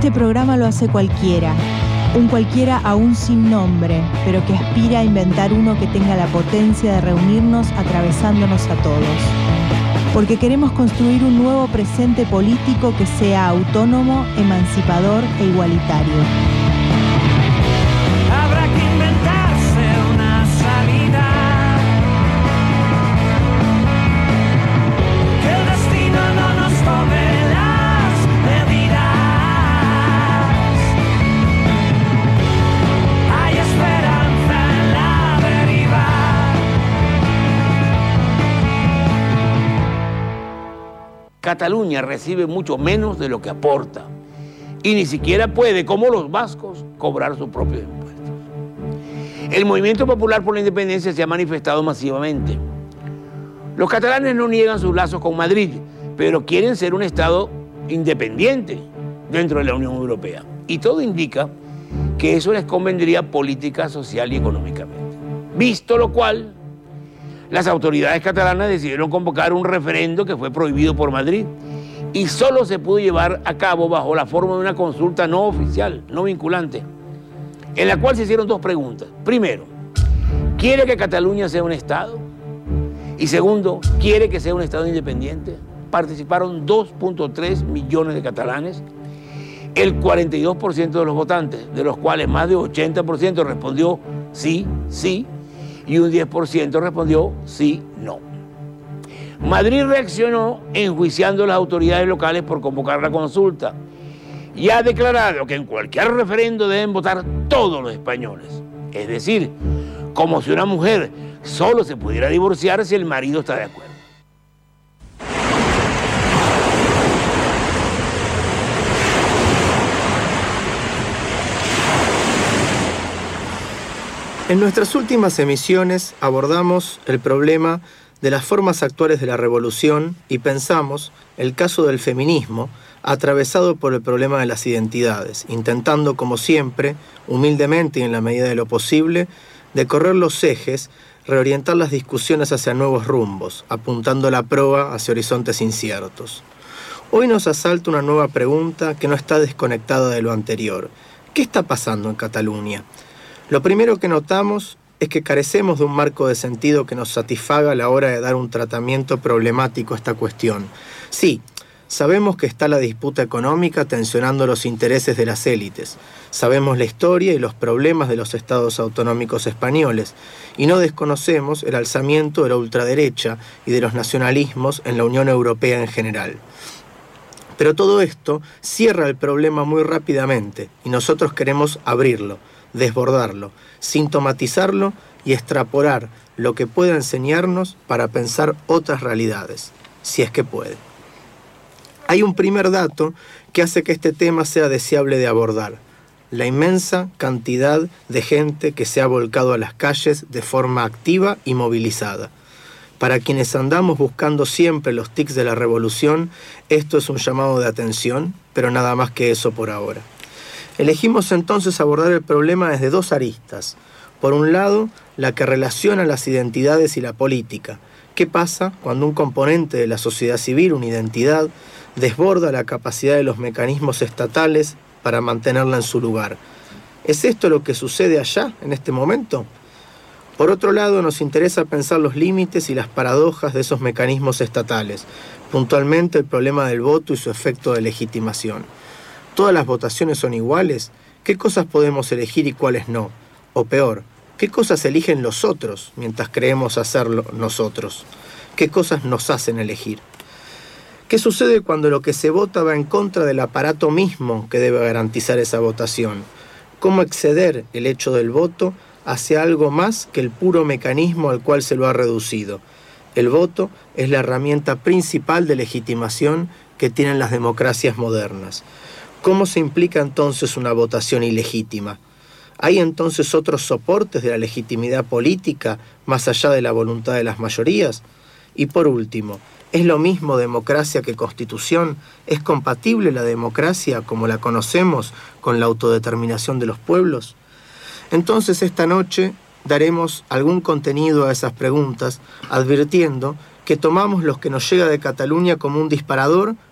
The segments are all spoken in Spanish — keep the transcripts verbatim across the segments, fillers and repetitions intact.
Este programa lo hace cualquiera, un cualquiera aún sin nombre, pero que aspira a inventar uno que tenga la potencia de reunirnos atravesándonos a todos. Porque queremos construir un nuevo presente político que sea autónomo, emancipador e igualitario. Habrá que inventarse una salida. Que el destino no nos tome las medidas. Hay esperanza en la deriva. Cataluña recibe mucho menos de lo que aporta y ni siquiera puede, como los vascos, cobrar sus propios impuestos. El movimiento popular por la independencia se ha manifestado masivamente. Los catalanes no niegan sus lazos con Madrid, pero quieren ser un Estado independiente dentro de la Unión Europea. Y todo indica que eso les convendría política, social y económicamente. Visto lo cual, las autoridades catalanas decidieron convocar un referendo que fue prohibido por Madrid y solo se pudo llevar a cabo bajo la forma de una consulta no oficial, no vinculante, en la cual se hicieron dos preguntas. Primero, ¿quiere que Cataluña sea un Estado? Y segundo, ¿quiere que sea un Estado independiente? Participaron dos punto tres millones de catalanes, el cuarenta y dos por ciento de los votantes, de los cuales más de ochenta por ciento respondió sí, sí, y un diez por ciento respondió sí, no. Madrid reaccionó enjuiciando a las autoridades locales por convocar la consulta y ha declarado que en cualquier referendo deben votar todos los españoles. Es decir, como si una mujer solo se pudiera divorciar si el marido está de acuerdo. En nuestras últimas emisiones abordamos el problema de las formas actuales de la revolución y pensamos el caso del feminismo atravesado por el problema de las identidades, intentando, como siempre, humildemente y en la medida de lo posible, de correr los ejes, reorientar las discusiones hacia nuevos rumbos, apuntando la proa hacia horizontes inciertos. Hoy nos asalta una nueva pregunta que no está desconectada de lo anterior. ¿Qué está pasando en Cataluña? Lo primero que notamos es que carecemos de un marco de sentido que nos satisfaga a la hora de dar un tratamiento problemático a esta cuestión. Sí, sabemos que está la disputa económica tensionando los intereses de las élites. Sabemos la historia y los problemas de los estados autonómicos españoles. Y no desconocemos el alzamiento de la ultraderecha y de los nacionalismos en la Unión Europea en general. Pero todo esto cierra el problema muy rápidamente y nosotros queremos abrirlo, desbordarlo, sintomatizarlo y extrapolar lo que pueda enseñarnos para pensar otras realidades, si es que puede. Hay un primer dato que hace que este tema sea deseable de abordar: la inmensa cantidad de gente que se ha volcado a las calles de forma activa y movilizada. Para quienes andamos buscando siempre los tics de la revolución, esto es un llamado de atención, pero nada más que eso por ahora. Elegimos entonces abordar el problema desde dos aristas. Por un lado, la que relaciona las identidades y la política. ¿Qué pasa cuando un componente de la sociedad civil, una identidad, desborda la capacidad de los mecanismos estatales para mantenerla en su lugar? ¿Es esto lo que sucede allá, en este momento? Por otro lado, nos interesa pensar los límites y las paradojas de esos mecanismos estatales, puntualmente el problema del voto y su efecto de legitimación. ¿Todas las votaciones son iguales? ¿Qué cosas podemos elegir y cuáles no? O peor, ¿qué cosas eligen los otros mientras creemos hacerlo nosotros? ¿Qué cosas nos hacen elegir? ¿Qué sucede cuando lo que se vota va en contra del aparato mismo que debe garantizar esa votación? ¿Cómo exceder el hecho del voto hacia algo más que el puro mecanismo al cual se lo ha reducido? El voto es la herramienta principal de legitimación que tienen las democracias modernas. ¿Cómo se implica entonces una votación ilegítima? ¿Hay entonces otros soportes de la legitimidad política más allá de la voluntad de las mayorías? Y por último, ¿es lo mismo democracia que constitución? ¿Es compatible la democracia como la conocemos con la autodeterminación de los pueblos? Entonces esta noche daremos algún contenido a esas preguntas, advirtiendo que tomamos lo que nos llega de Cataluña como un disparador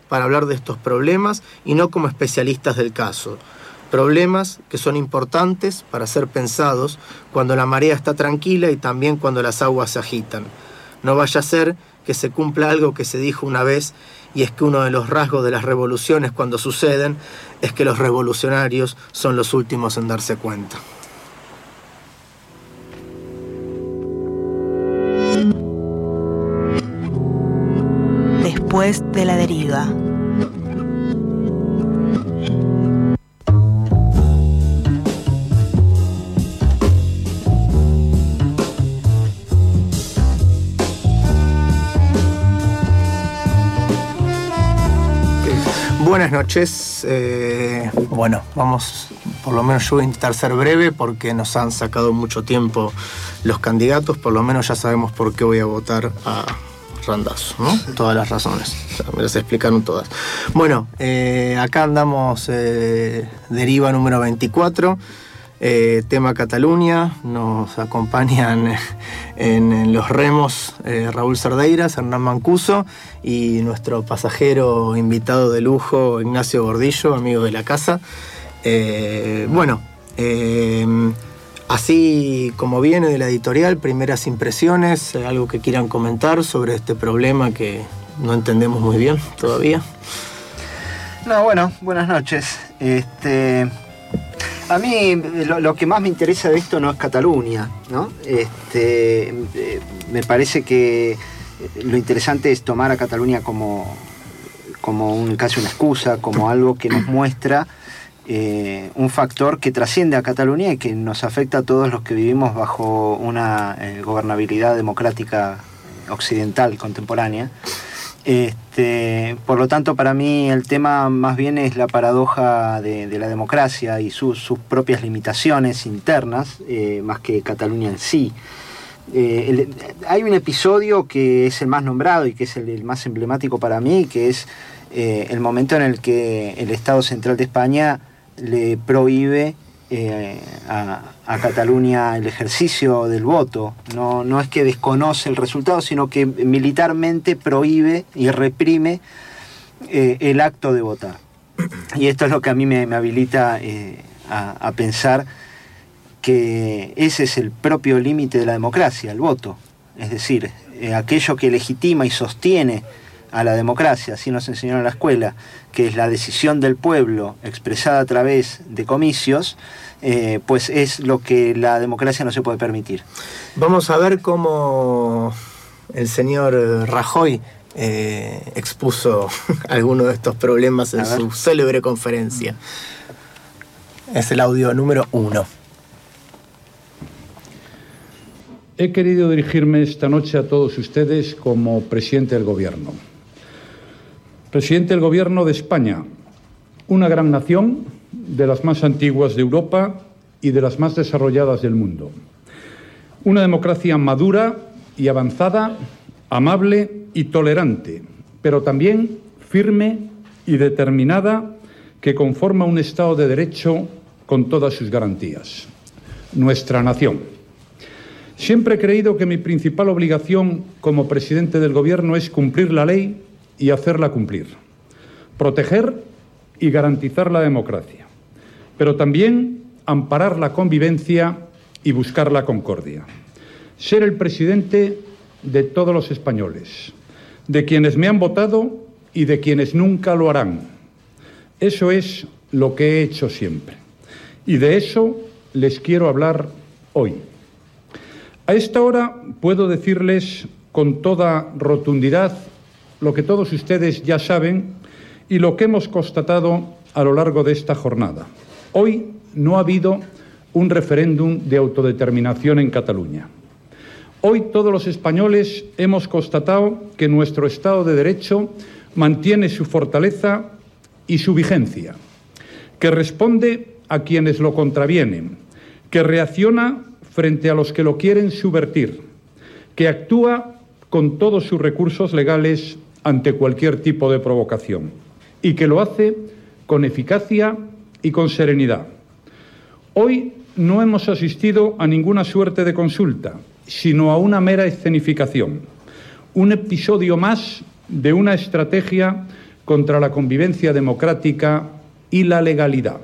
para hablar de estos problemas y no como especialistas del caso. Problemas que son importantes para ser pensados cuando la marea está tranquila y también cuando las aguas se agitan. No vaya a ser que se cumpla algo que se dijo una vez, y es que uno de los rasgos de las revoluciones cuando suceden es que los revolucionarios son los últimos en darse cuenta. Después de la deriva. Buenas noches. Eh, bueno, vamos, por lo menos yo voy a intentar ser breve porque nos han sacado mucho tiempo los candidatos. Por lo menos ya sabemos por qué voy a votar a Randazzo, ¿no? Todas las razones, o sea, me las explicaron todas. Bueno, eh, acá andamos, eh, deriva número veinticuatro. Eh, tema Cataluña, nos acompañan en, en los remos eh, Raúl Cerdeiras, Hernán Mancuso y nuestro pasajero invitado de lujo Ignacio Gordillo, amigo de la casa. Eh, bueno, eh, así como viene de la editorial, primeras impresiones, eh, algo que quieran comentar sobre este problema que no entendemos muy bien todavía. No, bueno, buenas noches. Este... A mí lo, lo que más me interesa de esto no es Cataluña, ¿no? Este, eh, me parece que lo interesante es tomar a Cataluña como, como un, casi una excusa, como algo que nos muestra eh, un factor que trasciende a Cataluña y que nos afecta a todos los que vivimos bajo una eh, gobernabilidad democrática occidental contemporánea. Este, por lo tanto, para mí el tema más bien es la paradoja de, de la democracia y sus, sus propias limitaciones internas, eh, más que Cataluña en sí. Eh, el, hay un episodio que es el más nombrado y que es el, el más emblemático para mí, que es eh, el momento en el que el Estado Central de España le prohíbe eh, a, a Cataluña el ejercicio del voto. No, no es que desconoce el resultado, sino que militarmente prohíbe y reprime eh, el acto de votar. Y esto es lo que a mí me, me habilita eh, a, a pensar que ese es el propio límite de la democracia, el voto. Es decir, eh, aquello que legitima y sostiene a la democracia, así nos enseñaron en la escuela, que es la decisión del pueblo expresada a través de comicios, eh, pues es lo que la democracia no se puede permitir. Vamos a ver cómo el señor Rajoy eh, expuso algunos de estos problemas en su célebre conferencia. Es el audio número uno. He querido dirigirme esta noche a todos ustedes como presidente del Gobierno. Presidente del Gobierno de España, una gran nación, de las más antiguas de Europa y de las más desarrolladas del mundo. Una democracia madura y avanzada, amable y tolerante, pero también firme y determinada, que conforma un Estado de Derecho con todas sus garantías. Nuestra nación. Siempre he creído que mi principal obligación como presidente del Gobierno es cumplir la ley y hacerla cumplir, proteger y garantizar la democracia, pero también amparar la convivencia y buscar la concordia. Ser el presidente de todos los españoles, de quienes me han votado y de quienes nunca lo harán. Eso es lo que he hecho siempre. Y de eso les quiero hablar hoy. A esta hora puedo decirles con toda rotundidad lo que todos ustedes ya saben y lo que hemos constatado a lo largo de esta jornada. Hoy no ha habido un referéndum de autodeterminación en Cataluña. Hoy todos los españoles hemos constatado que nuestro Estado de Derecho mantiene su fortaleza y su vigencia, que responde a quienes lo contravienen, que reacciona frente a los que lo quieren subvertir, que actúa con todos sus recursos legales ante cualquier tipo de provocación y que lo hace con eficacia y con serenidad. Hoy no hemos asistido a ninguna suerte de consulta, sino a una mera escenificación, un episodio más de una estrategia contra la convivencia democrática y la legalidad.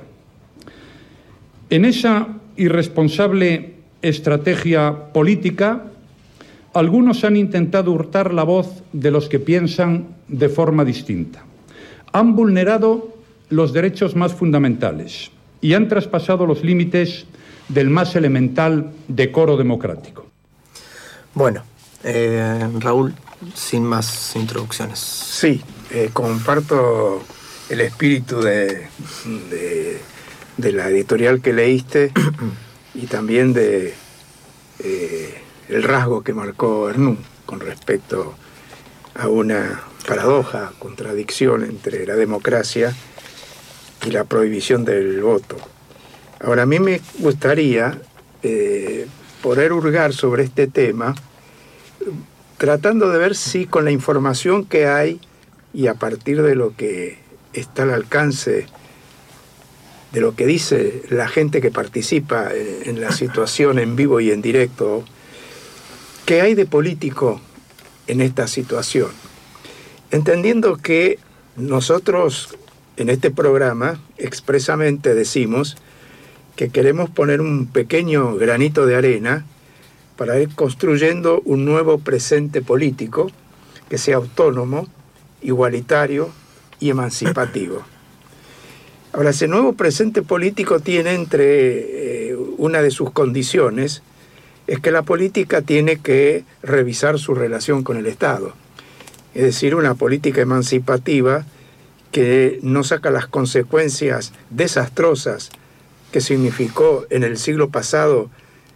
En esa irresponsable estrategia política, algunos han intentado hurtar la voz de los que piensan de forma distinta. Han vulnerado los derechos más fundamentales y han traspasado los límites del más elemental decoro democrático. Bueno, eh, Raúl, sin más introducciones. Sí, eh, comparto el espíritu de, de, de la editorial que leíste y también de eh, el rasgo que marcó Hernún con respecto a una paradoja, contradicción entre la democracia y la prohibición del voto. Ahora, a mí me gustaría eh, poder hurgar sobre este tema, tratando de ver si con la información que hay y a partir de lo que está al alcance de lo que dice la gente que participa en la situación en vivo y en directo, ¿qué hay de político en esta situación? Entendiendo que nosotros en este programa expresamente decimos que queremos poner un pequeño granito de arena para ir construyendo un nuevo presente político que sea autónomo, igualitario y emancipativo. Ahora, ese nuevo presente político tiene entre eh, una de sus condiciones es que la política tiene que revisar su relación con el Estado. Es decir, una política emancipativa que no saca las consecuencias desastrosas que significó en el siglo pasado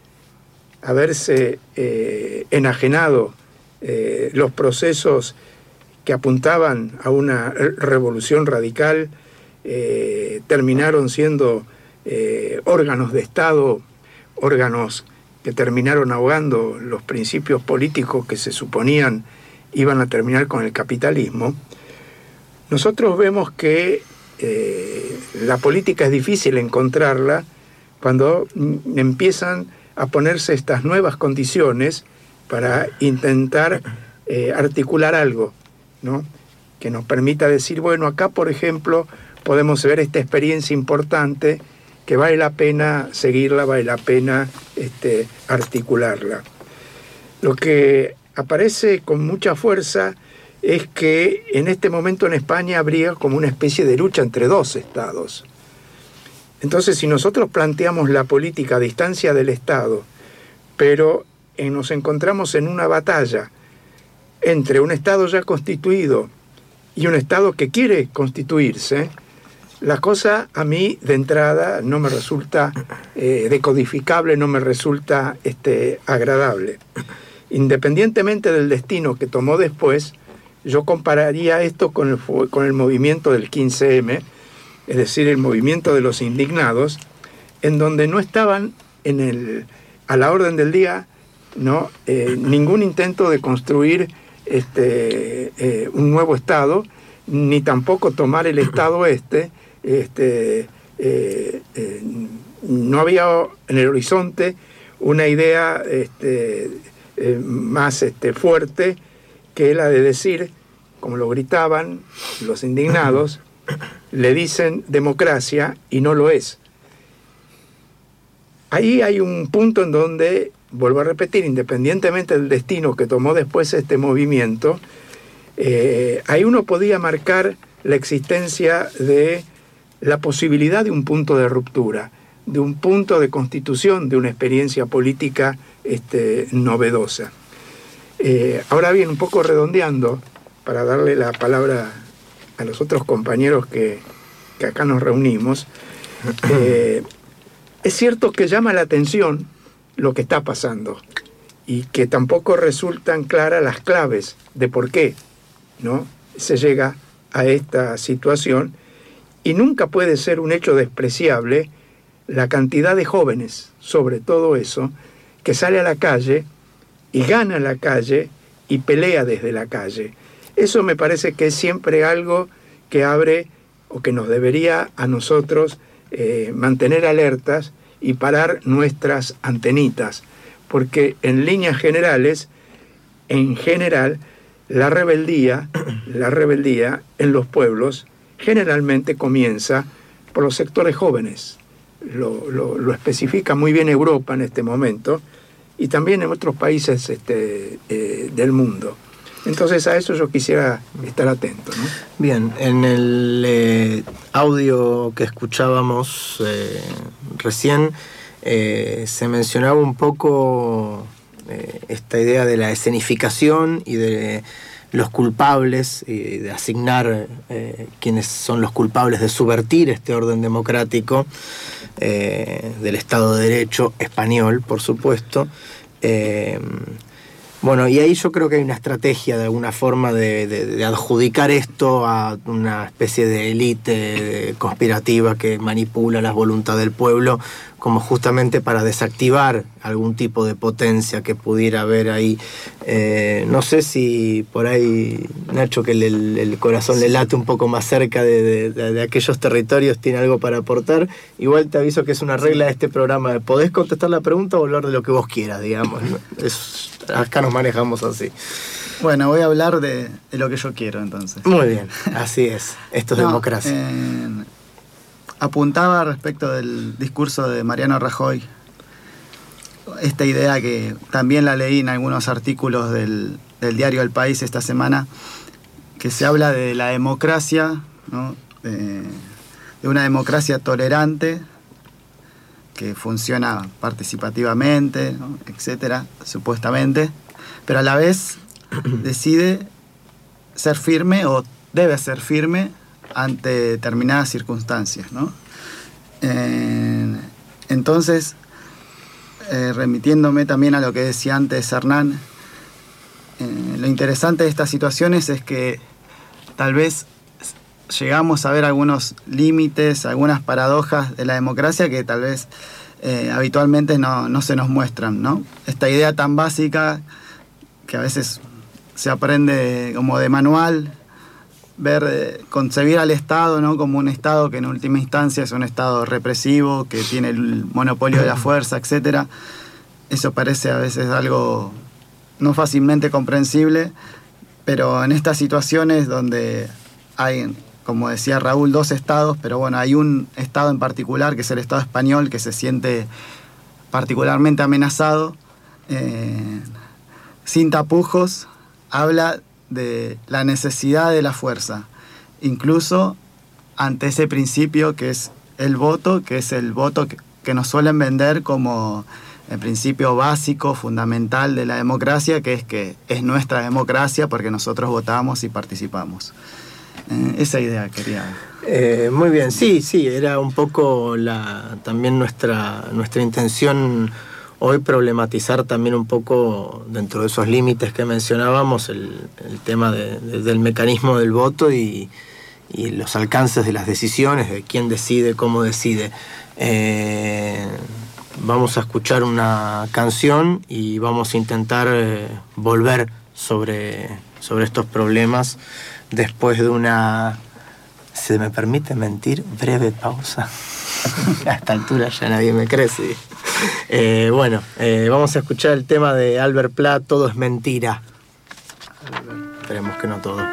haberse eh, enajenado eh, los procesos que apuntaban a una revolución radical, eh, terminaron siendo eh, órganos de Estado, órganos que terminaron ahogando los principios políticos que se suponían iban a terminar con el capitalismo. Nosotros vemos que eh, la política es difícil encontrarla cuando empiezan a ponerse estas nuevas condiciones para intentar eh, articular algo, ¿no?, que nos permita decir, bueno, acá, por ejemplo, podemos ver esta experiencia importante que vale la pena seguirla, vale la pena este, articularla. Lo que aparece con mucha fuerza es que en este momento en España habría como una especie de lucha entre dos estados. Entonces, si nosotros planteamos la política a distancia del Estado, pero eh, nos encontramos en una batalla entre un Estado ya constituido y un Estado que quiere constituirse, la cosa a mí de entrada no me resulta eh, decodificable, no me resulta este, agradable. Independientemente del destino que tomó después, yo compararía esto con el, con el movimiento del quince eme, es decir, el movimiento de los indignados, en donde no estaban en el, a la orden del día, ¿no?, eh, ningún intento de construir este, eh, un nuevo Estado, ni tampoco tomar el Estado este. Este, eh, eh, no había en el horizonte una idea este, eh, más este, fuerte que la de decir, como lo gritaban los indignados, le dicen democracia y no lo es. Ahí hay un punto en donde, vuelvo a repetir, independientemente del destino que tomó después este movimiento, eh, ahí uno podía marcar la existencia de la posibilidad de un punto de ruptura, de un punto de constitución, de una experiencia política este, novedosa. Eh, ahora bien, un poco redondeando, para darle la palabra a los otros compañeros que, que acá nos reunimos, eh, es cierto que llama la atención lo que está pasando y que tampoco resultan claras las claves de por qué, ¿no?, se llega a esta situación. Y nunca puede ser un hecho despreciable la cantidad de jóvenes, sobre todo eso, que sale a la calle y gana la calle y pelea desde la calle. Eso me parece que es siempre algo que abre o que nos debería a nosotros eh, mantener alertas y parar nuestras antenitas, porque en líneas generales, en general, la rebeldía, la rebeldía en los pueblos generalmente comienza por los sectores jóvenes. Lo, lo, lo especifica muy bien Europa en este momento y también en otros países este, eh, del mundo. Entonces a eso yo quisiera estar atento, ¿no? Bien, en el eh, audio que escuchábamos eh, recién eh, se mencionaba un poco eh, esta idea de la escenificación y de los culpables y de asignar eh, quiénes son los culpables de subvertir este orden democrático eh, del Estado de Derecho español, por supuesto. Eh, Bueno, y ahí yo creo que hay una estrategia de alguna forma de, de, de adjudicar esto a una especie de élite conspirativa que manipula la voluntad del pueblo, como justamente para desactivar algún tipo de potencia que pudiera haber ahí. Eh, no sé si por ahí, Nacho, que el, el corazón le late un poco más cerca de, de, de aquellos territorios, tiene algo para aportar. Igual te aviso que es una regla de este programa. Podés contestar la pregunta o hablar de lo que vos quieras, digamos. Es, acá nos manejamos así. Bueno, voy a hablar de, de lo que yo quiero, entonces. Muy bien, así es. Esto es no, democracia. Eh, apuntaba respecto del discurso de Mariano Rajoy, esta idea que también la leí en algunos artículos del, del diario El País esta semana, que se habla de la democracia, ¿no? de, de una democracia tolerante, que funciona participativamente, ¿no? etcétera, supuestamente, pero a la vez decide ser firme o debe ser firme ante determinadas circunstancias, ¿no? Eh, entonces, eh, remitiéndome también a lo que decía antes Hernán, eh, lo interesante de estas situaciones es que tal vez llegamos a ver algunos límites, algunas paradojas de la democracia que tal vez eh, habitualmente no, no se nos muestran, ¿no? Esta idea tan básica que a veces se aprende como de manual, ver, eh, concebir al Estado, ¿no? como un Estado que en última instancia es un Estado represivo, que tiene el monopolio de la fuerza, etcétera. Eso parece a veces algo no fácilmente comprensible, pero en estas situaciones donde hay, como decía Raúl, dos estados, pero bueno, hay un estado en particular, que es el Estado español, que se siente particularmente amenazado, eh, sin tapujos, habla de la necesidad de la fuerza, incluso ante ese principio que es el voto, que es el voto que, que nos suelen vender como el principio básico, fundamental de la democracia, que es que es nuestra democracia porque nosotros votamos y participamos. Eh, esa idea quería... Eh, muy bien, sí, sí, era un poco la, también nuestra, nuestra intención hoy problematizar también un poco, dentro de esos límites que mencionábamos, el, el tema de, de, del mecanismo del voto y, y los alcances de las decisiones, de quién decide, cómo decide. Eh, vamos a escuchar una canción y vamos a intentar eh, volver sobre, sobre estos problemas después de una, ¿se me permite mentir?, breve pausa. A esta altura ya nadie me cree, sí. Eh, bueno, eh, vamos a escuchar el tema de Albert Pla, Todo es mentira. Esperemos que no todo.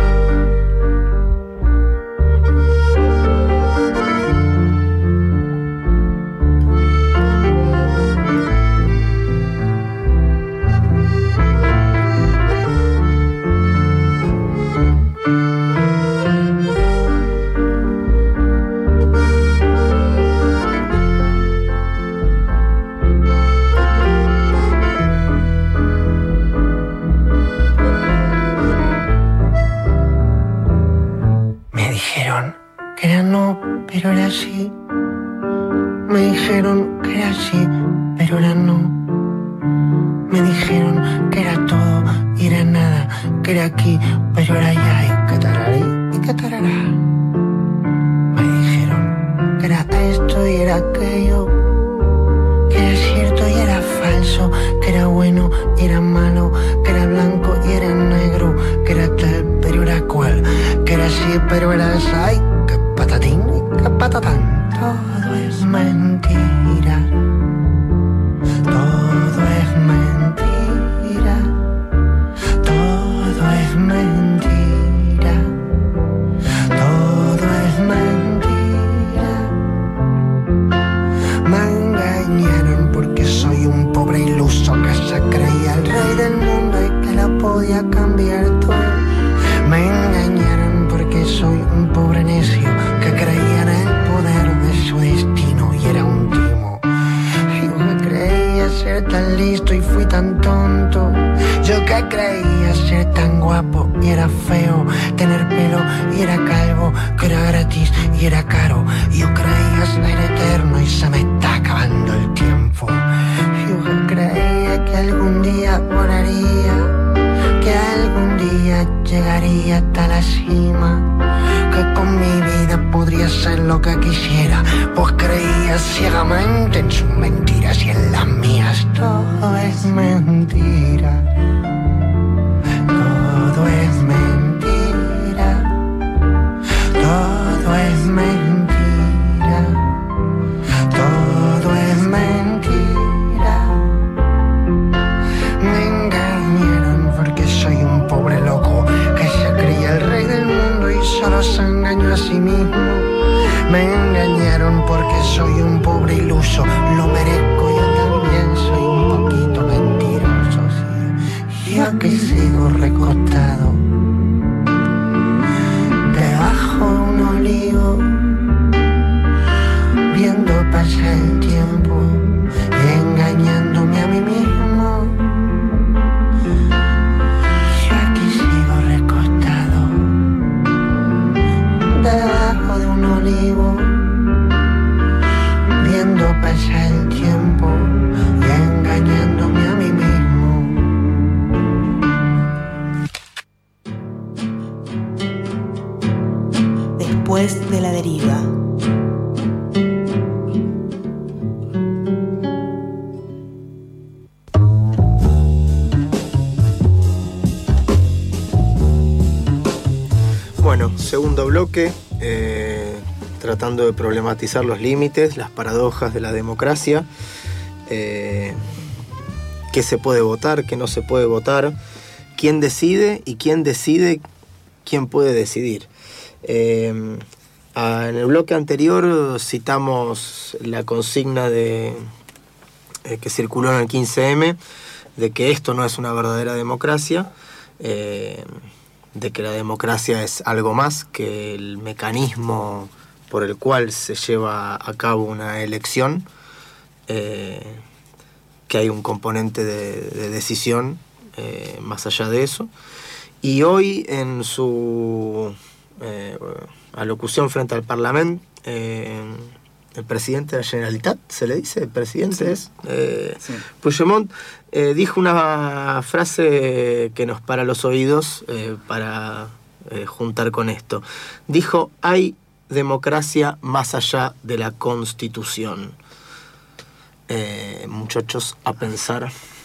Pero era así, me dijeron que era así, pero ahora no. Me dijeron que era todo y era nada, que era aquí, pero ahora ya hay catararí y catarará. Me dijeron que era esto y era aquello, que era cierto y era falso, que era bueno y era malo, que era blanco y era negro, que era tal pero era cual, que era así pero era así, que patatín y que patatán. Todo es mentira, todo es mentira, todo es esto. Me engañaron porque soy un pobre necio que creía en el poder de su destino y era un timo. Yo que creía ser tan listo y fui tan tonto. Yo que creía ser tan guapo y era feo, tener pelo y era calvo, que era gratis y era caro. Yo creía ser eterno y se me está acabando el tiempo. Yo que creía que algún día volaría, que algún día llegaría hasta la cima, que con mi vida podría ser lo que quisiera, pues creía ciegamente en sus mentiras y en las mías. Todo es mentira. Todo es mentira, todo es mentira, todo es mentira. Me engañaron porque soy un pobre loco que se creía el rey del mundo y solo se engañó a sí mismo. Me engañaron porque soy un pobre iluso, lo merezco, yo también soy un poquito mentiroso, sí. Yo que sigo recostado debajo de un olivo, viendo pasar el tiempo y engañándome a mí mismo. Yo aquí sigo recostado debajo de un olivo, viendo pasar el tiempo y engañándome a mí mismo. Después de la deriva. Bueno, segundo bloque, eh, tratando de problematizar los límites, las paradojas de la democracia, eh, qué se puede votar, qué no se puede votar, quién decide y quién decide quién puede decidir. Eh, a, en el bloque anterior citamos la consigna de, eh, que circuló en el quince eme de que esto no es una verdadera democracia, eh, de que la democracia es algo más que el mecanismo por el cual se lleva a cabo una elección, eh, que hay un componente de, de decisión eh, más allá de eso. Y hoy en su Eh, alocución frente al Parlamento, eh, el presidente de la Generalitat, se le dice, el presidente sí. es, eh, sí. Puigdemont, eh, dijo una frase que nos para los oídos eh, para eh, juntar con esto. Dijo, hay democracia más allá de la Constitución. Eh, muchachos, a pensar.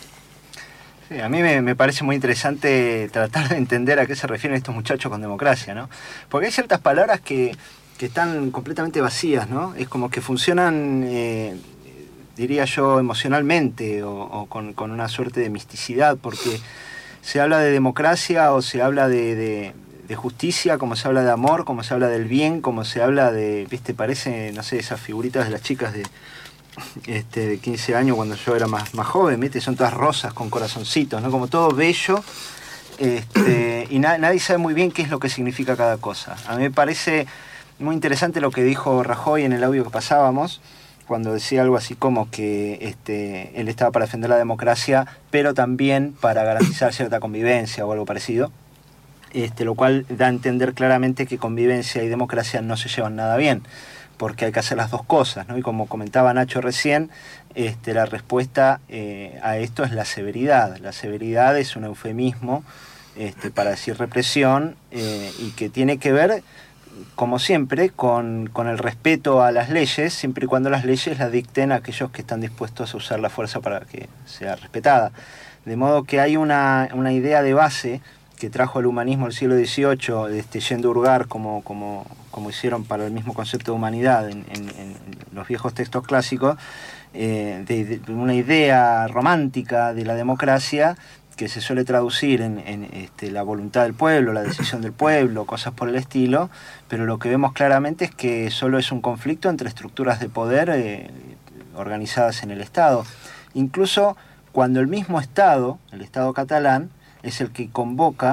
Sí, a mí me, me parece muy interesante tratar de entender a qué se refieren estos muchachos con democracia, ¿no? Porque hay ciertas palabras que, que están completamente vacías, ¿no? Es como que funcionan, eh, diría yo, emocionalmente o, o con, con una suerte de misticidad, porque se habla de democracia o se habla de, de, de justicia, como se habla de amor, como se habla del bien, como se habla de, viste, parece, no sé, esas figuritas de las chicas de... Este, de quince años cuando yo era más, más joven, ¿viste? Son todas rosas con corazoncitos, ¿no? Como todo bello, este, y na nadie sabe muy bien qué es lo que significa cada cosa. A mí me parece muy interesante lo que dijo Rajoy en el audio que pasábamos, cuando decía algo así como que este, él estaba para defender la democracia, pero también para garantizar cierta convivencia o algo parecido, este, lo cual da a entender claramente que convivencia y democracia no se llevan nada bien, porque hay que hacer las dos cosas, ¿no? Y como comentaba Nacho recién, este, la respuesta eh, a esto es la severidad. La severidad es un eufemismo este, para decir represión eh, y que tiene que ver, como siempre, con, con el respeto a las leyes, siempre y cuando las leyes las dicten a aquellos que están dispuestos a usar la fuerza para que sea respetada. De modo que hay una, una idea de base que trajo el humanismo del siglo dieciocho, este, yendo a hurgar como, como, como hicieron para el mismo concepto de humanidad en, en, en los viejos textos clásicos, eh, de, de una idea romántica de la democracia que se suele traducir en, en este, la voluntad del pueblo, la decisión del pueblo, cosas por el estilo, pero lo que vemos claramente es que solo es un conflicto entre estructuras de poder eh, organizadas en el Estado. Incluso cuando el mismo Estado, el Estado catalán, es el que convoca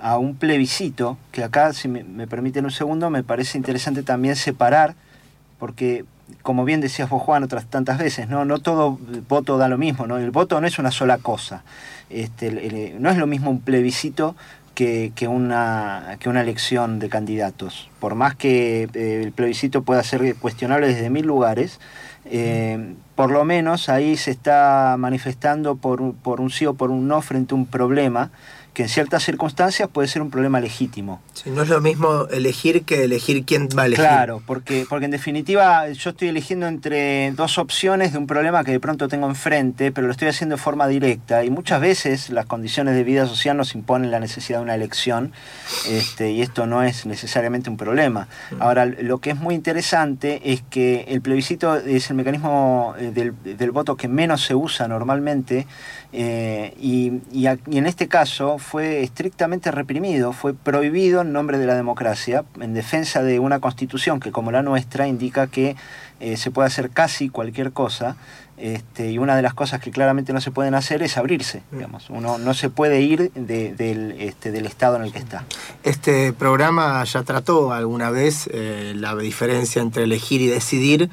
a un plebiscito, que acá, si me, me permiten un segundo, me parece interesante también separar, porque, como bien decías vos, Juan, otras tantas veces, no, no todo voto da lo mismo, ¿no? El voto no es una sola cosa. Este, el, el, no es lo mismo un plebiscito que, que, una, que una elección de candidatos. Por más que eh, el plebiscito pueda ser cuestionable desde mil lugares, eh, por lo menos ahí se está manifestando por, por un sí o por un no frente a un problema que en ciertas circunstancias puede ser un problema legítimo. Sí, no es lo mismo elegir que elegir quién va a elegir. Claro, porque, porque en definitiva yo estoy eligiendo entre dos opciones de un problema que de pronto tengo enfrente, pero lo estoy haciendo de forma directa, y muchas veces las condiciones de vida social nos imponen la necesidad de una elección, este, y esto no es necesariamente un problema. Ahora, lo que es muy interesante es que el plebiscito es el mecanismo del, del voto que menos se usa normalmente, eh, y, y, a, y en este caso fue estrictamente reprimido, fue prohibido en nombre de la democracia, en defensa de una constitución que, como la nuestra, indica que eh, se puede hacer casi cualquier cosa, este, y una de las cosas que claramente no se pueden hacer es abrirse, digamos. Uno no se puede ir de, del, este, del estado en el que está. Este programa ya trató alguna vez eh, la diferencia entre elegir y decidir,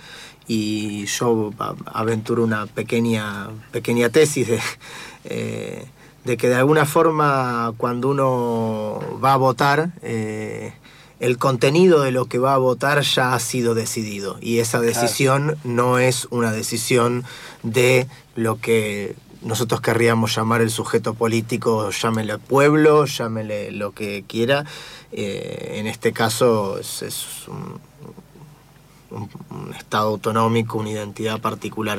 y yo aventuro una pequeña, pequeña tesis de... Eh, de que de alguna forma cuando uno va a votar, eh, el contenido de lo que va a votar ya ha sido decidido, y esa decisión claro. no es una decisión de lo que nosotros querríamos llamar el sujeto político, llámele pueblo, llámele lo que quiera. Eh, en este caso es, es un, Un, un estado autonómico, una identidad particular.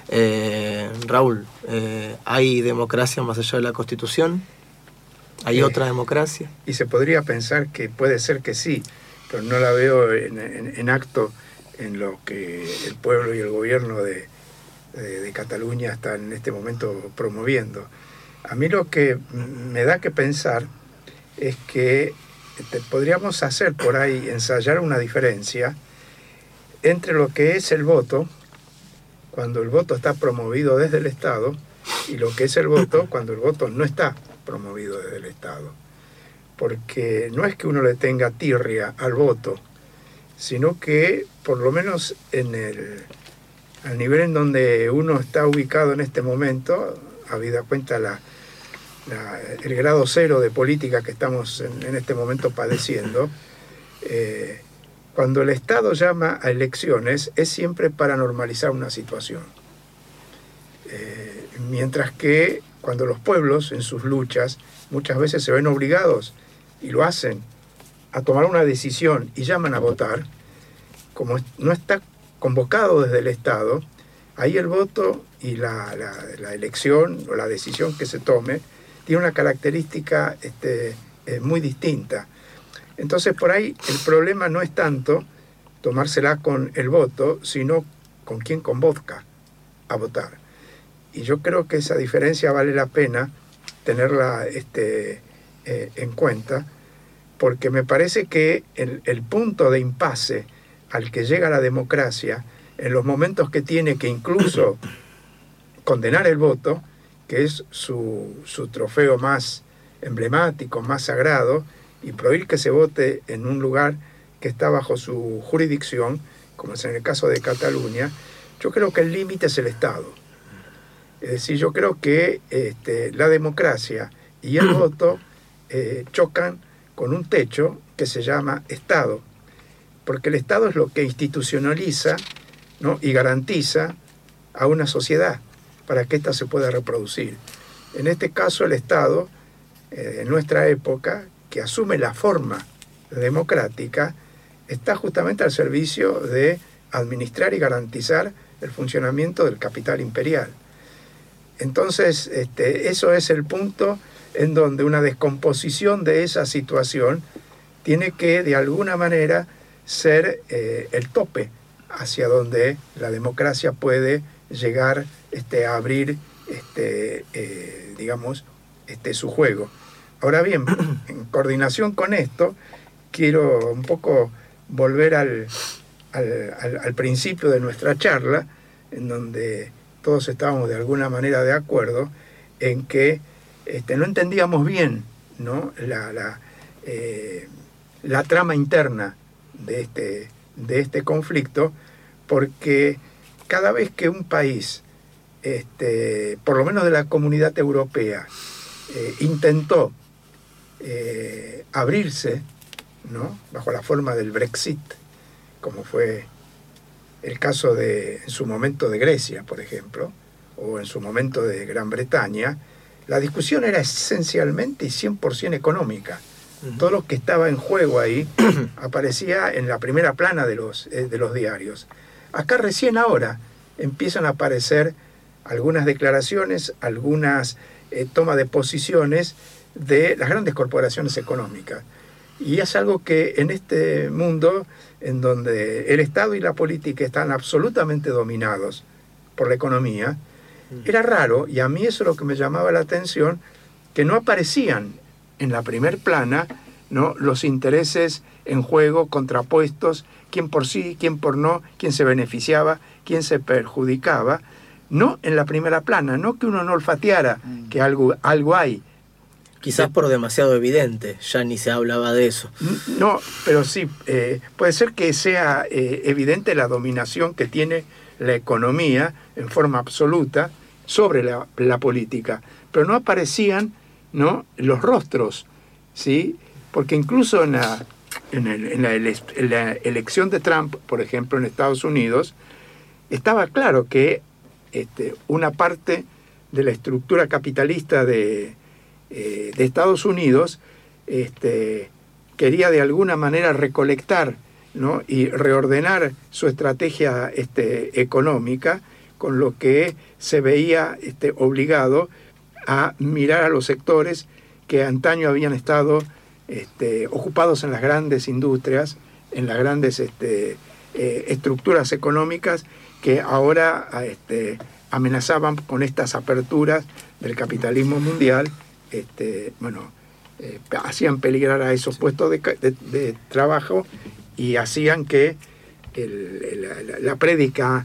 Eh, Raúl, eh, ¿hay democracia más allá de la Constitución? ¿Hay eh, otra democracia? Y se podría pensar que puede ser que sí, pero no la veo en, en, en acto en lo que el pueblo y el gobierno de, de, de Cataluña están en este momento promoviendo. A mí lo que me da que pensar es que podríamos hacer por ahí, ensayar una diferencia entre lo que es el voto, cuando el voto está promovido desde el Estado, y lo que es el voto cuando el voto no está promovido desde el Estado. Porque no es que uno le tenga tirria al voto, sino que por lo menos en el al nivel en donde uno está ubicado en este momento, habida cuenta la, la, el grado cero de política que estamos en, en este momento padeciendo, eh, cuando el Estado llama a elecciones es siempre para normalizar una situación. Eh, mientras que cuando los pueblos en sus luchas muchas veces se ven obligados, y lo hacen, a tomar una decisión y llaman a votar, como no está convocado desde el Estado, ahí el voto y la, la, la elección o la decisión que se tome tiene una característica este, eh, muy distinta. Entonces, por ahí el problema no es tanto tomársela con el voto, sino con quién convoca a votar. Y yo creo que esa diferencia vale la pena tenerla este, eh, en cuenta, porque me parece que el, el punto de impasse al que llega la democracia, en los momentos que tiene que incluso condenar el voto, que es su, su trofeo más emblemático, más sagrado, y prohibir que se vote en un lugar que está bajo su jurisdicción, como es en el caso de Cataluña, yo creo que el límite es el Estado. Es decir, yo creo que este, la democracia y el voto eh, chocan con un techo que se llama Estado, porque el Estado es lo que institucionaliza, ¿no?, y garantiza a una sociedad para que ésta se pueda reproducir. En este caso, el Estado, eh, en nuestra época, que asume la forma democrática, está justamente al servicio de administrar y garantizar el funcionamiento del capital imperial. Entonces, este, eso es el punto en donde una descomposición de esa situación tiene que, de alguna manera, ser eh, el tope hacia donde la democracia puede llegar este, a abrir, este, eh, digamos, este, su juego. Ahora bien, en coordinación con esto, quiero un poco volver al, al, al, al principio de nuestra charla, en donde todos estábamos de alguna manera de acuerdo en que este, no entendíamos bien ¿no? la, la, eh, la trama interna de este, de este conflicto, porque cada vez que un país, este, por lo menos de la Comunidad Europea, eh, intentó eh, abrirse, ¿no? bajo la forma del Brexit, como fue el caso de, en su momento de Grecia, por ejemplo, o en su momento de Gran Bretaña, la discusión era esencialmente y cien por ciento económica. Uh-huh. Todo lo que estaba en juego ahí aparecía en la primera plana de los, eh, de los diarios. Acá recién ahora empiezan a aparecer algunas declaraciones, algunas eh, tomas de posiciones de las grandes corporaciones económicas. Y es algo que en este mundo, en donde el Estado y la política están absolutamente dominados por la economía, era raro, y a mí eso es lo que me llamaba la atención, que no aparecían en la primer plana, ¿no? los intereses en juego, contrapuestos, quién por sí, quién por no, quién se beneficiaba, quién se perjudicaba, no en la primera plana, no que uno no olfateara que algo, algo hay. Quizás por demasiado evidente, ya ni se hablaba de eso. No, pero sí, eh, puede ser que sea eh, evidente la dominación que tiene la economía en forma absoluta sobre la, la política, pero no aparecían, ¿no? los rostros, ¿sí? Porque incluso en la, en, el, en, la ele, en la elección de Trump, por ejemplo, en Estados Unidos, estaba claro que este, una parte de la estructura capitalista de Eh, de Estados Unidos este, quería de alguna manera recolectar, ¿no? y reordenar su estrategia este, económica, con lo que se veía este, obligado a mirar a los sectores que antaño habían estado este, ocupados en las grandes industrias, en las grandes este, eh, estructuras económicas que ahora este, amenazaban con estas aperturas del capitalismo mundial. Este, bueno, eh, hacían peligrar a esos puestos de, de, de trabajo y hacían que el, el, la, la prédica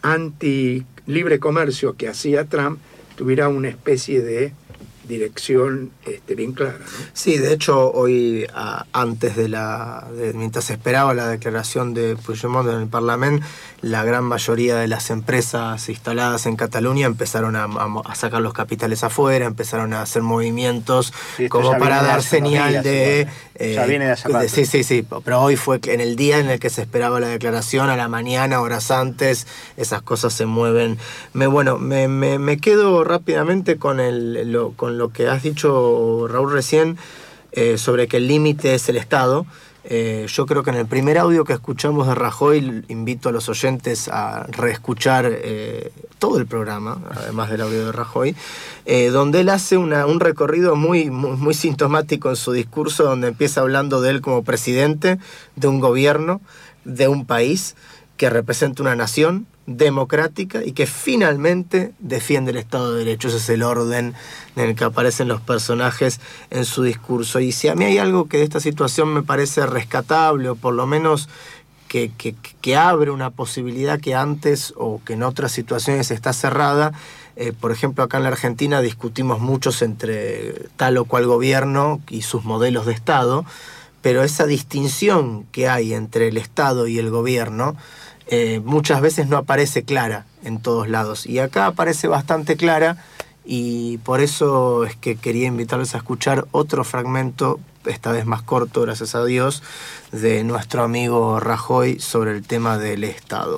anti-libre comercio que hacía Trump tuviera una especie de dirección este, bien clara, ¿no? Sí, de hecho, hoy, a, antes de la... De, mientras esperaba la declaración de Puigdemont en el Parlamento, la gran mayoría de las empresas instaladas en Cataluña empezaron a, a, a sacar los capitales afuera, empezaron a hacer movimientos sí, como para dar señal días, de... Eh, ya viene de hace rato. Sí, sí, sí, pero hoy fue en el día en el que se esperaba la declaración, a la mañana, horas antes, esas cosas se mueven. Me, bueno, me, me, me quedo rápidamente con, el, lo, con lo que has dicho, Raúl, recién, eh, sobre que el límite es el Estado. Eh, yo creo que en el primer audio que escuchamos de Rajoy, invito a los oyentes a reescuchar eh, todo el programa, además del audio de Rajoy, eh, donde él hace una, un recorrido muy, muy, muy sintomático en su discurso, donde empieza hablando de él como presidente de un gobierno, de un país que representa una nación democrática y que finalmente defiende el Estado de Derecho. Ese es el orden en el que aparecen los personajes en su discurso. Y si a mí hay algo que de esta situación me parece rescatable, o por lo menos que, que, que abre una posibilidad que antes o que en otras situaciones está cerrada, eh, por ejemplo, acá en la Argentina discutimos muchos entre tal o cual gobierno y sus modelos de Estado, pero esa distinción que hay entre el Estado y el gobierno Eh, muchas veces no aparece clara en todos lados, y acá aparece bastante clara, y por eso es que quería invitarles a escuchar otro fragmento, esta vez más corto, gracias a Dios, de nuestro amigo Rajoy sobre el tema del Estado.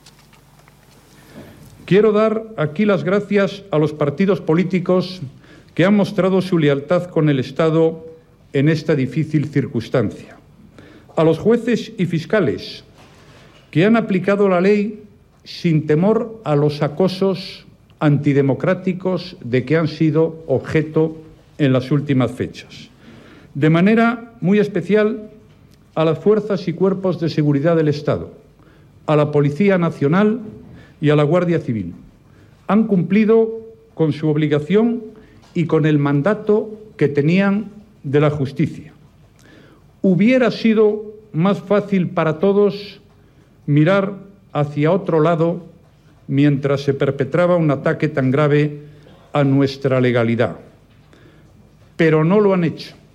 Quiero dar aquí las gracias a los partidos políticos que han mostrado su lealtad con el Estado en esta difícil circunstancia, a los jueces y fiscales que han aplicado la ley sin temor a los acosos antidemocráticos de que han sido objeto en las últimas fechas. De manera muy especial a las fuerzas y cuerpos de seguridad del Estado, a la Policía Nacional y a la Guardia Civil. Han cumplido con su obligación y con el mandato que tenían de la justicia. Hubiera sido más fácil para todos mirar hacia otro lado mientras se perpetraba un ataque tan grave a nuestra legalidad. Pero no lo han hecho.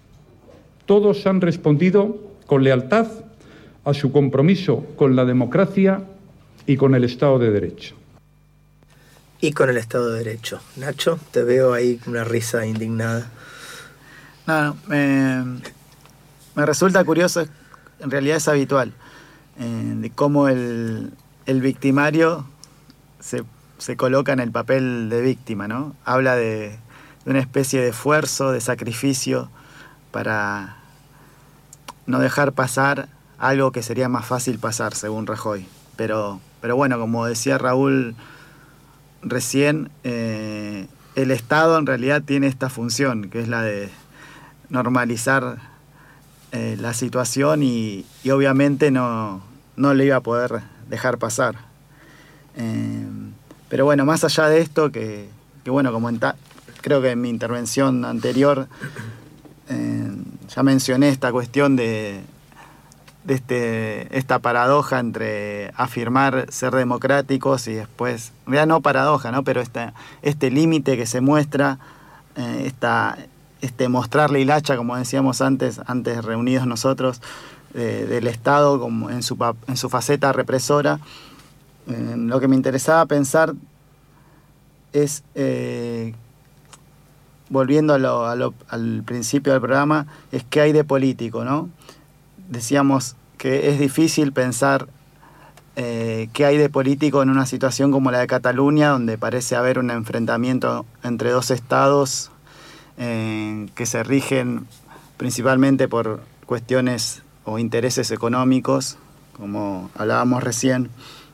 todos han respondido con lealtad a su compromiso con la democracia y con el Estado de Derecho. Y con el Estado de Derecho. Nacho, te veo ahí con una risa indignada. No, no, me, me resulta curioso, en realidad es habitual, eh, de cómo el, el victimario se, se coloca en el papel de víctima, ¿no? Habla de, de una especie de esfuerzo, de sacrificio para no dejar pasar algo que sería más fácil pasar, según Rajoy. Pero, pero bueno, como decía Raúl recién, eh, el Estado en realidad tiene esta función, que es la de normalizar eh, la situación y, y obviamente no, no le iba a poder dejar pasar. Eh, pero bueno, más allá de esto, que, que bueno, como en ta, creo que en mi intervención anterior eh, ya mencioné esta cuestión de, de este, esta paradoja entre afirmar ser democráticos y después, en realidad no paradoja, ¿no? Pero esta, este límite que se muestra, eh, esta, este mostrar la hilacha, como decíamos antes, antes reunidos nosotros, eh, del Estado como en, su, en su faceta represora. Eh, lo que me interesaba pensar es, eh, volviendo a lo, a lo, al principio del programa, es qué hay de político, ¿no? Decíamos que es difícil pensar eh, qué hay de político en una situación como la de Cataluña, donde parece haber un enfrentamiento entre dos estados eh, que se rigen principalmente por cuestiones o intereses económicos, como hablábamos recién.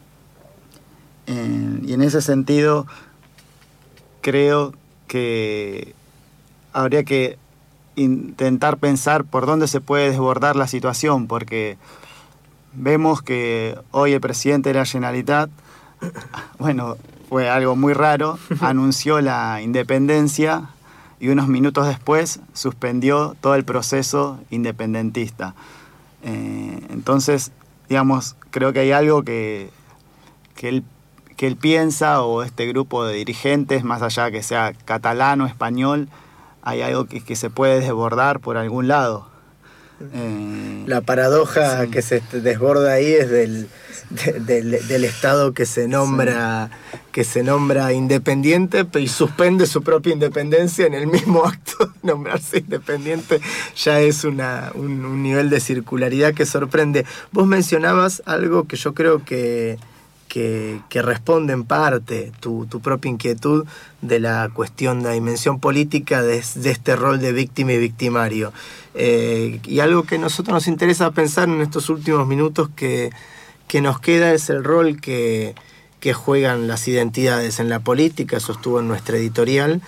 Eh, y en ese sentido, creo que habría que intentar pensar por dónde se puede desbordar la situación, porque vemos que hoy el presidente de la Generalitat, bueno, fue algo muy raro, anunció la independencia y unos minutos después suspendió todo el proceso independentista. Eh, entonces, digamos, creo que hay algo que, que él que él piensa, o este grupo de dirigentes, más allá que sea catalán o español, hay algo que, que se puede desbordar por algún lado. Eh, la paradoja sí. que se desborda ahí es del, de, del, del Estado que se nombra sí. que se nombra independiente y suspende su propia independencia en el mismo acto de nombrarse independiente. Ya es una, un, un nivel de circularidad que sorprende. Vos mencionabas algo que yo creo que Que, que responde en parte tu, tu propia inquietud de la cuestión de la dimensión política de, de este rol de víctima y victimario. Eh, y algo que a nosotros nos interesa pensar en estos últimos minutos que, que nos queda es el rol que, que juegan las identidades en la política. Eso estuvo en nuestra editorial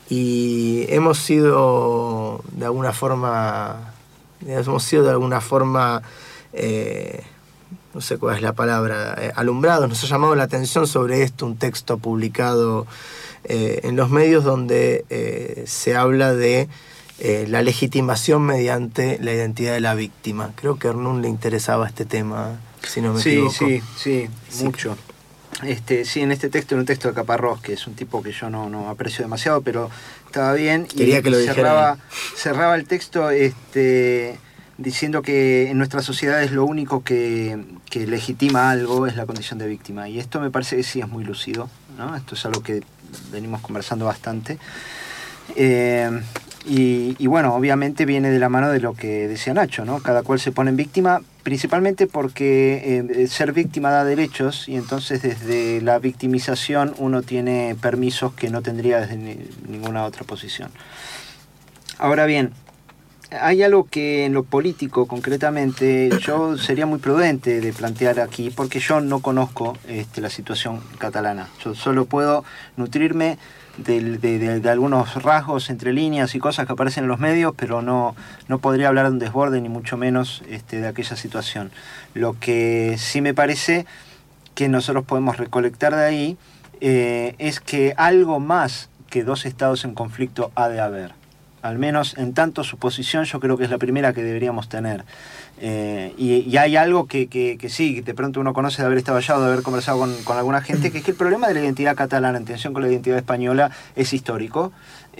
y hemos sido de alguna forma, hemos sido de alguna forma... Eh, no sé cuál es la palabra, eh, alumbrados, nos ha llamado la atención sobre esto, un texto publicado eh, en los medios donde eh, se habla de eh, la legitimación mediante la identidad de la víctima. Creo que a Hernún le interesaba este tema, si no me sí, equivoco. Sí, sí, sí, mucho. Este, sí, en este texto, en un texto de Caparrós, que es un tipo que yo no, no aprecio demasiado, pero estaba bien. Quería y que lo cerraba, cerraba el texto este, diciendo que en nuestra sociedad es lo único que, que legitima algo es la condición de víctima. Y esto me parece que sí es muy lúcido, ¿no? Esto es algo que venimos conversando bastante. Eh, y, y bueno, obviamente viene de la mano de lo que decía Nacho, ¿no? Cada cual se pone en víctima, principalmente porque eh, ser víctima da derechos, y entonces desde la victimización uno tiene permisos que no tendría desde ni, ninguna otra posición. Ahora bien, hay algo que en lo político concretamente yo sería muy prudente de plantear aquí, porque yo no conozco este, la situación catalana. Yo solo puedo nutrirme de, de, de, de algunos rasgos entre líneas y cosas que aparecen en los medios, pero no, no podría hablar de un desborde, ni mucho menos este, de aquella situación. Lo que sí me parece que nosotros podemos recolectar de ahí eh, es que algo más que dos estados en conflicto ha de haber. Al menos en tanto su posición yo creo que es la primera que deberíamos tener. Eh, y, y hay algo que, que, que sí, que de pronto uno conoce de haber estado allá o de haber conversado con, con alguna gente, que es que el problema de la identidad catalana en tensión con la identidad española es histórico,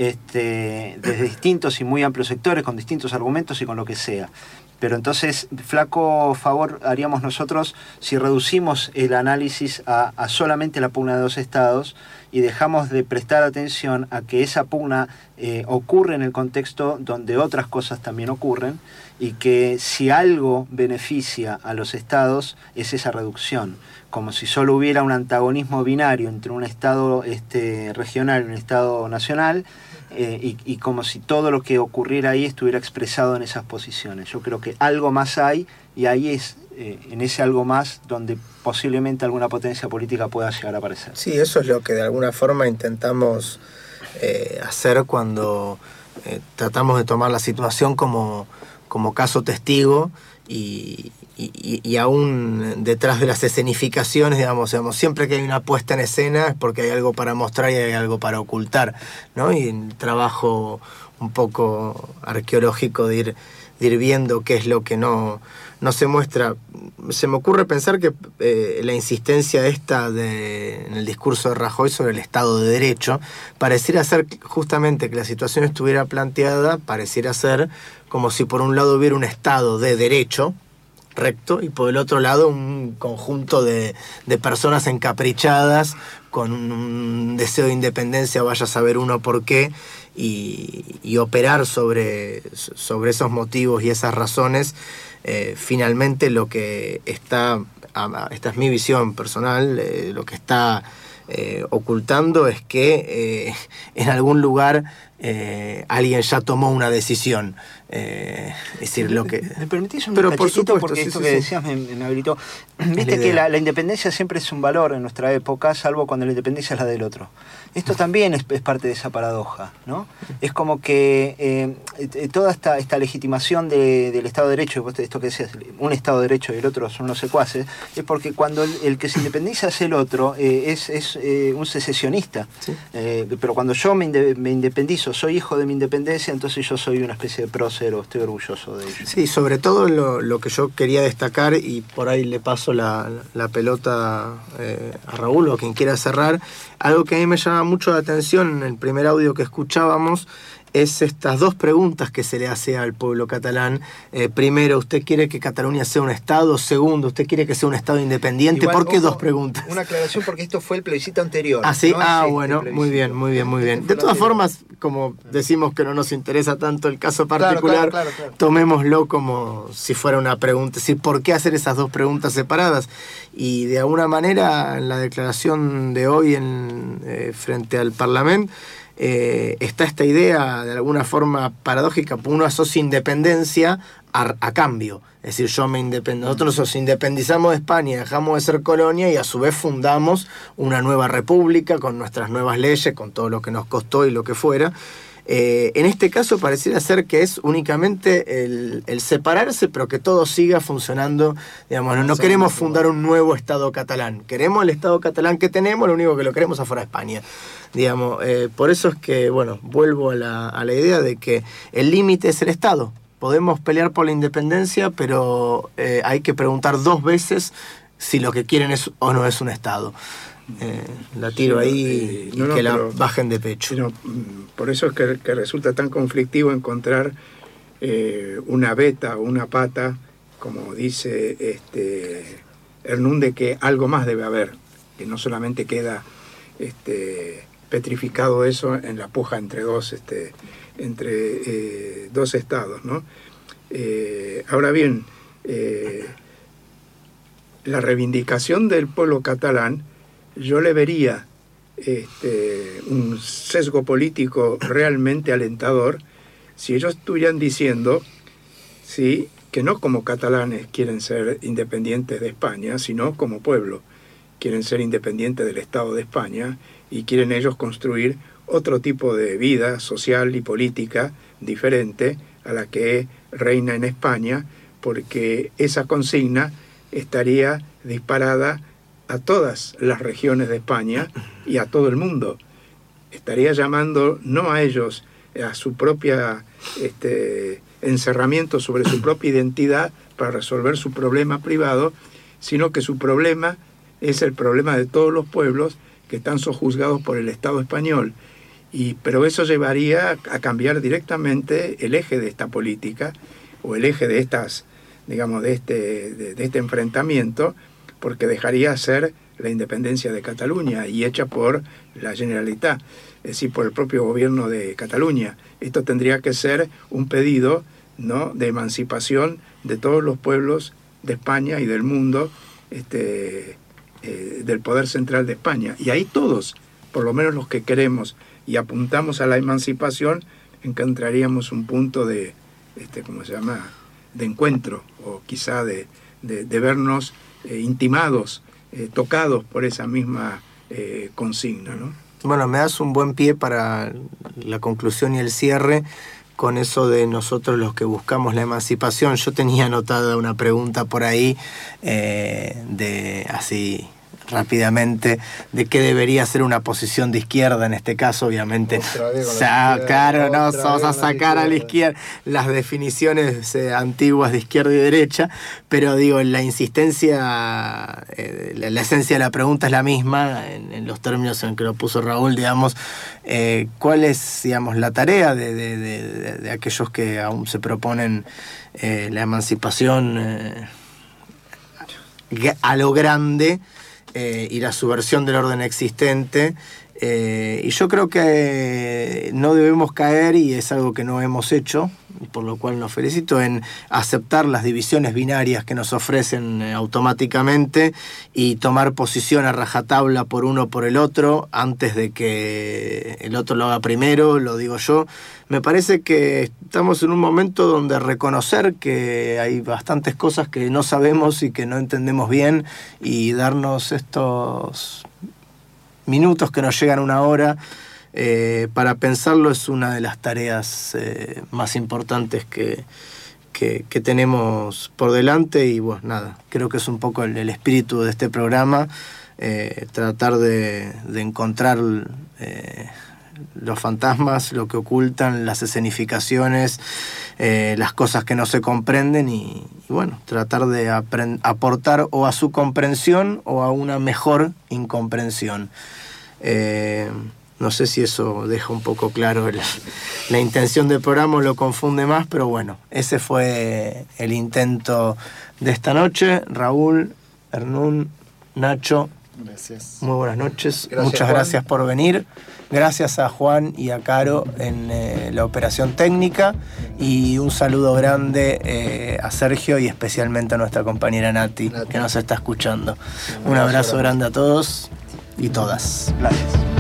este, desde distintos y muy amplios sectores, con distintos argumentos y con lo que sea. Pero entonces, flaco favor haríamos nosotros si reducimos el análisis a, a solamente la pugna de dos estados y dejamos de prestar atención a que esa pugna eh, ocurre en el contexto donde otras cosas también ocurren, y que si algo beneficia a los estados es esa reducción, como si solo hubiera un antagonismo binario entre un estado este, regional y un estado nacional, eh, y, y como si todo lo que ocurriera ahí estuviera expresado en esas posiciones. Yo creo que algo más hay, y ahí es eh, en ese algo más donde posiblemente alguna potencia política pueda llegar a aparecer. Sí, eso es lo que de alguna forma intentamos eh, hacer cuando eh, tratamos de tomar la situación como, como caso testigo, y, y, y aún detrás de las escenificaciones, digamos, digamos, siempre que hay una puesta en escena es porque hay algo para mostrar y hay algo para ocultar, ¿no? Y el trabajo un poco arqueológico de ir, de ir viendo qué es lo que no, no se muestra. Se me ocurre pensar que eh, la insistencia esta de, en el discurso de Rajoy sobre el Estado de Derecho pareciera ser justamente que la situación estuviera planteada, pareciera ser como si por un lado hubiera un Estado de Derecho recto y por el otro lado un conjunto de, de personas encaprichadas con un, un deseo de independencia, vaya a saber uno por qué, y, y operar sobre, sobre esos motivos y esas razones. Eh, finalmente lo que está, esta es mi visión personal, eh, lo que está eh, ocultando es que eh, en algún lugar eh, alguien ya tomó una decisión. Eh, es decir, lo que... ¿Me permitís un Pero por cachitito? supuesto, Porque sí, esto sí, que sí. decías me, me habilitó. Viste que la, la independencia siempre es un valor en nuestra época, salvo cuando la independencia es la del otro. Esto también es, es parte de esa paradoja, ¿no? Es como que eh, toda esta, esta legitimación de, del Estado de Derecho, esto que decías, un Estado de Derecho y el otro son unos secuaces, es porque cuando el, el que se independiza es el otro, eh, es, es eh, un secesionista. Sí. Eh, pero cuando yo me, inde, me independizo, soy hijo de mi independencia, entonces yo soy una especie de prócer, estoy orgulloso de ello. Sí, sobre todo lo, lo que yo quería destacar, y por ahí le paso la, la pelota eh, a Raúl o a quien quiera cerrar, algo que a mí me llama mucho la atención en el primer audio que escuchábamos, es estas dos preguntas que se le hace al pueblo catalán. Eh, primero, ¿usted quiere que Cataluña sea un Estado? Segundo, ¿usted quiere que sea un Estado independiente? Igual, ¿por qué ojo, dos preguntas? Una aclaración, porque esto fue el plebiscito anterior. ¿Ah, sí? No ah, este bueno, muy bien, muy bien, muy bien. De todas formas, como decimos que no nos interesa tanto el caso particular, claro, claro, claro, claro. tomémoslo como si fuera una pregunta. Es decir, ¿por qué hacer esas dos preguntas separadas? Y de alguna manera, en la declaración de hoy en, eh, frente al Parlamento, Eh, está esta idea de alguna forma paradójica, porque uno asocia independencia a, a cambio. Es decir, yo me independ... nosotros nos independizamos de España, dejamos de ser colonia y a su vez fundamos una nueva república con nuestras nuevas leyes, con todo lo que nos costó y lo que fuera. Eh, en este caso pareciera ser que es únicamente el, el separarse, pero que todo siga funcionando. Digamos, no, no queremos fundar un nuevo Estado catalán. Queremos el Estado catalán que tenemos, lo único que lo queremos afuera de España. Digamos, eh, por eso es que, bueno, vuelvo a la, a la idea de que el límite es el Estado. Podemos pelear por la independencia, pero eh, hay que preguntar dos veces si lo que quieren es o no es un Estado. Eh, la tiro sí, ahí eh, y no, no, que la pero, bajen de pecho. No, por eso es que, que resulta tan conflictivo encontrar eh, una beta o una pata, como dice este Hernún, de que algo más debe haber, que no solamente queda este, petrificado eso en la puja entre dos, este, entre eh, dos estados, ¿no? Eh, ahora bien, eh, la reivindicación del pueblo catalán, yo le vería este, un sesgo político realmente alentador si ellos estuvieran diciendo sí, que no como catalanes quieren ser independientes de España, sino como pueblo quieren ser independientes del Estado de España y quieren ellos construir otro tipo de vida social y política diferente a la que reina en España, porque esa consigna estaría disparada a todas las regiones de España y a todo el mundo. Estaría llamando no a ellos a su propia este, encerramiento sobre su propia identidad para resolver su problema privado, sino que su problema es el problema de todos los pueblos que están sojuzgados por el Estado español. Y, pero eso llevaría a cambiar directamente el eje de esta política, o el eje de estas, digamos, de este, de, de este enfrentamiento, porque dejaría de ser la independencia de Cataluña y hecha por la Generalitat, es decir, por el propio gobierno de Cataluña. Esto tendría que ser un pedido, ¿no?, de emancipación de todos los pueblos de España y del mundo, este, eh, del poder central de España. Y ahí todos, por lo menos los que queremos y apuntamos a la emancipación, encontraríamos un punto de, este, ¿cómo se llama?, de encuentro, o quizá de, de, de vernos eh, intimados, eh, tocados por esa misma eh, consigna, ¿no? Bueno, me das un buen pie para la conclusión y el cierre con eso de nosotros los que buscamos la emancipación. Yo tenía anotada una pregunta por ahí, eh, de así rápidamente, de qué debería ser una posición de izquierda en este caso, obviamente. Claro, no, vamos a sacar a la izquierda las definiciones eh, antiguas de izquierda y derecha, pero digo, la insistencia, eh, la, la esencia de la pregunta es la misma, en, en los términos en que lo puso Raúl, digamos, eh, ¿cuál es, digamos, la tarea de, de, de, de aquellos que aún se proponen eh, la emancipación eh, a lo grande? Eh, y la subversión del orden existente, eh, y yo creo que no debemos caer, y es algo que no hemos hecho, por lo cual nos felicito, en aceptar las divisiones binarias que nos ofrecen eh, automáticamente y tomar posición a rajatabla por uno o por el otro antes de que el otro lo haga primero, lo digo yo. Me parece que estamos en un momento donde reconocer que hay bastantes cosas que no sabemos y que no entendemos bien, y darnos estos minutos que nos llegan una hora eh, para pensarlo es una de las tareas eh, más importantes que, que, que tenemos por delante. Y bueno, nada, creo que es un poco el, el espíritu de este programa, eh, tratar de, de encontrar eh, los fantasmas, lo que ocultan, las escenificaciones, eh, las cosas que no se comprenden, y, y bueno, tratar de aprend- aportar o a su comprensión o a una mejor incomprensión. Eh, no sé si eso deja un poco claro el, la intención del programa o lo confunde más, pero bueno, ese fue el intento de esta noche. Raúl, Hernún, Nacho, gracias. Muy buenas noches. Gracias, Muchas Juan. gracias por venir. Gracias a Juan y a Caro en eh, la operación técnica, y un saludo grande eh, a Sergio y especialmente a nuestra compañera Nati, Nati. que nos está escuchando. Un Un abrazo abrazo grande. grande a todos y todas. Gracias.